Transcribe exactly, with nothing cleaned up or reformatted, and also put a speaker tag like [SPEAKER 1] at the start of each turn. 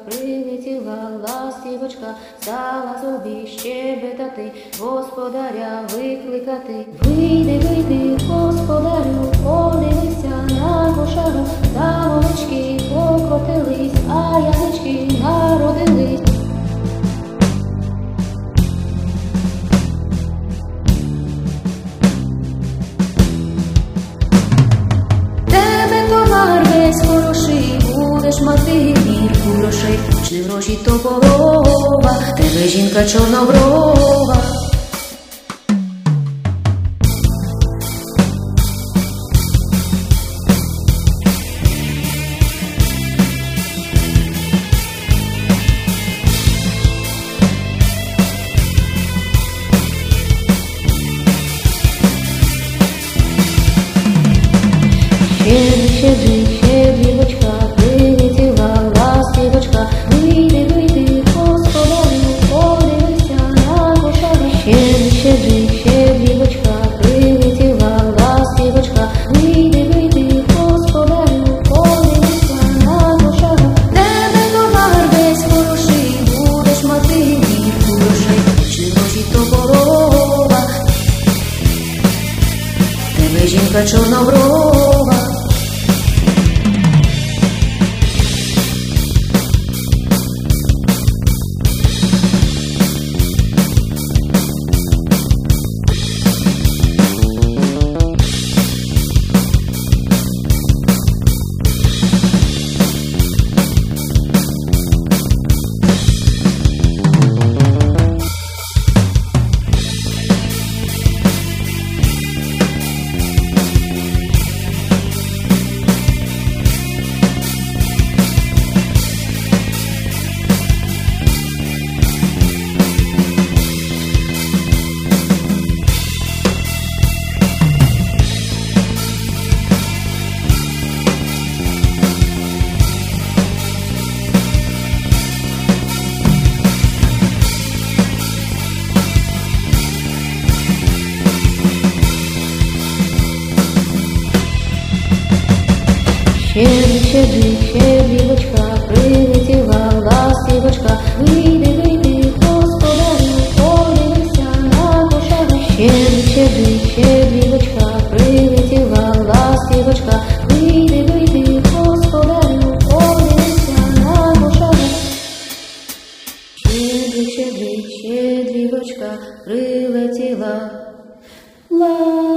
[SPEAKER 1] прилетіла ластівочка, стала собі щебетати, господаря викликати. Вийди, вийди, господарю, подивися на кошару, там овечки покотились, а ягнички народились. Хороший, будеш мати мірку грошей, чи гроші то полова, тебе жінка чорноброва. Щедрий, щедрий, щедрівочка, прилетіла ластівочка, вийди, вийди, господарю, подивися на кошару. Щедрий, щедрий, щедрівочка, прилетіла ластівочка, вийди, вийди, господарю, подивися на кошару. Тебе товар весь хороший, будеш мати мірку грошей, чи гроші то полова, тебе жінка чорноброва. Щедрий, щедрий, щедрівочка, прилетіла ластівочка, вийди, вийди, господарю, подивися на кошару. Щедрий, щедрий, щедрівочка, прилетіла ластівочка, вийди, вийди, господарю, подивися на кошару. Щедрий, щедрий, щедрівочка, прилетіла ластівочка.